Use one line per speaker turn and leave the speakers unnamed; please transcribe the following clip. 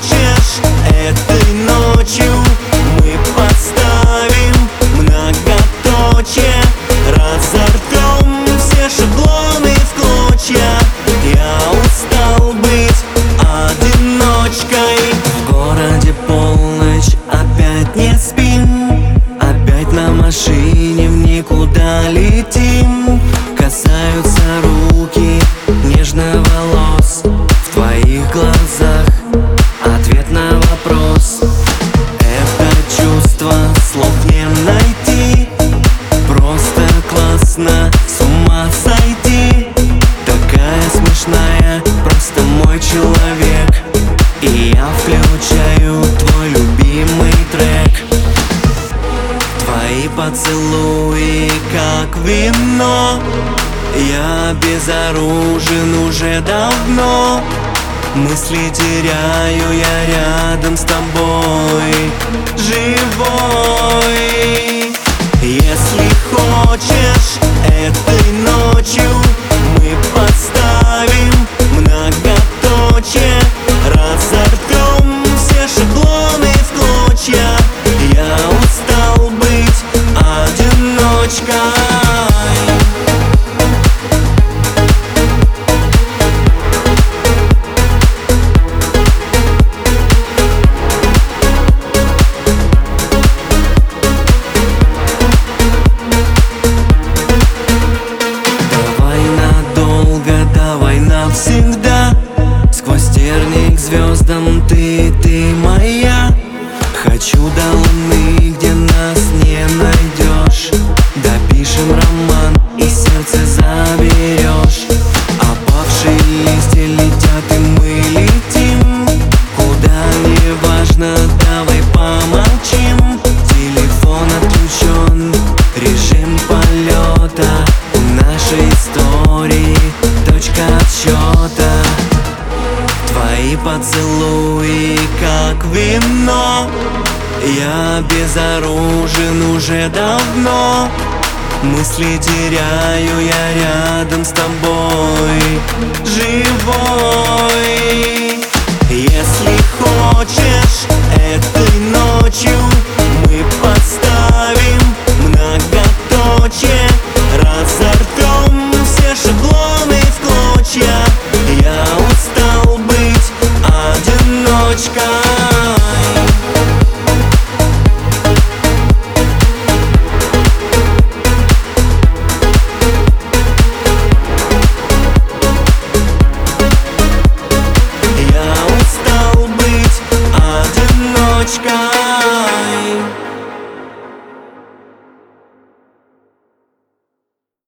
хочешь, этой ночью мы поставим многоточие, разорвем все шаблоны в клочья. Я устал быть одиночкой. В городе полночь, опять не спим, опять на машине в никуда летим. Касаются руки нежно волос, в твоих глазах ответ на вопрос. Это чувство слов не найти, просто классно, с ума сойти. Такая смешная, просто мой человек, и я включаю твой любимый трек. Твои поцелуи как вино, я безоружен уже давно. Мысли теряю я рядом с тобой, живой. Если хочешь, этой ночью мы поставим многоточие, разорвем все шаблоны в клочья. Я устал быть одиночкой. Всегда сквозь тернии к звездам ты моя. Хочу до луны, где нас не найдешь. Допишем роман и сердце заберешь. Опавшие листья летят и мы летим. Куда не важно, давай помолчим. Телефон отключен, режим полета. У нашей истории точка отсчета. Твои поцелуи как вино, я безоружен уже давно. Мысли теряю я рядом с тобой, живой. Если хочешь, этой ночью